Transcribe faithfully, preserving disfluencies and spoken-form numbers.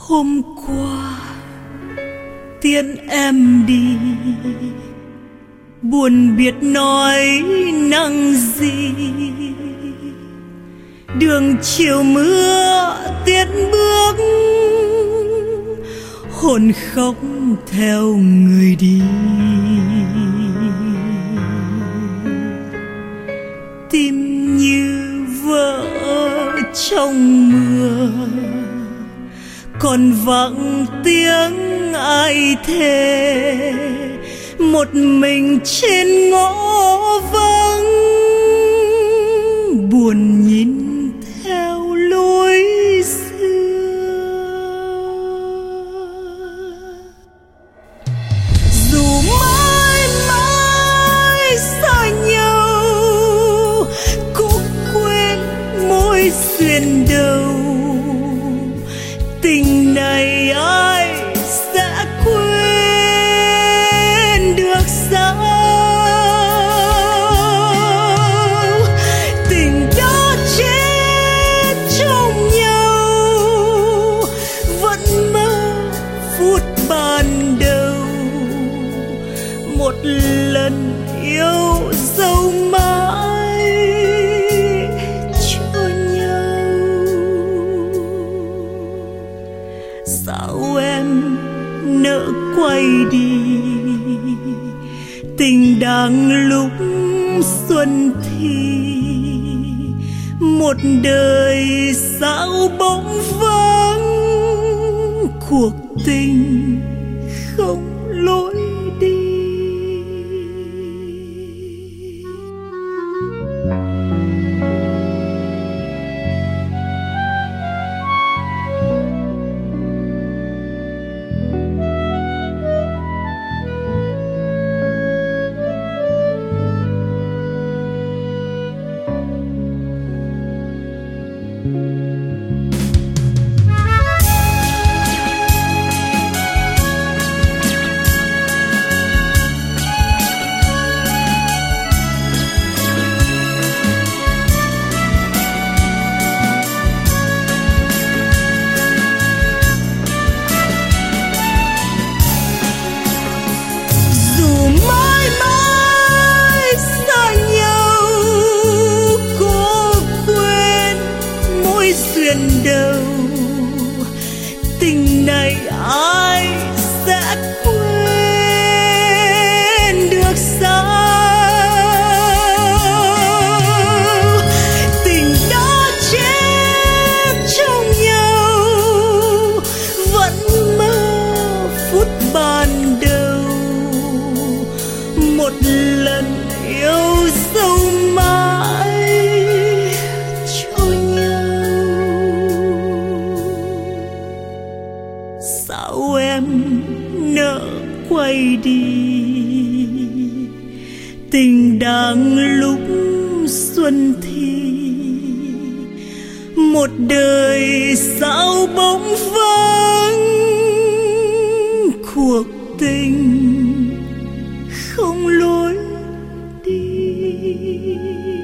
Hôm qua tiễn em đi, buồn biết nói năng gì. Đường chiều mưa tiễn bước, hồn khóc theo người đi. Tim như vỡ trong mưa, còn vắng tiếng ai thề. Một mình trên ngõ vắng, buồn nhìn theo lối xưa. Dù mãi mãi xa nhau, cũng quên môi xuyên đầu. Tình này ai sẽ quên được sao? Tình đã chết trong nhau, vẫn mơ phút ban đầu. Một lần yêu dấu mãi cho nhau. Sao em nỡ quay đi, tình đang lúc xuân thì. Một đời sao bỗng vắng, cuộc tình không lối đi. Đâu tình này ai sẽ quên được sao? Tình đã chết trong nhau, vẫn mơ phút ban đầu. Một lần yêu dấu mãi cho nhau. Sao em nỡ quay đi, tình đang lúc xuân thì. Một đời sao bỗng vắng, cuộc tình không lối đi.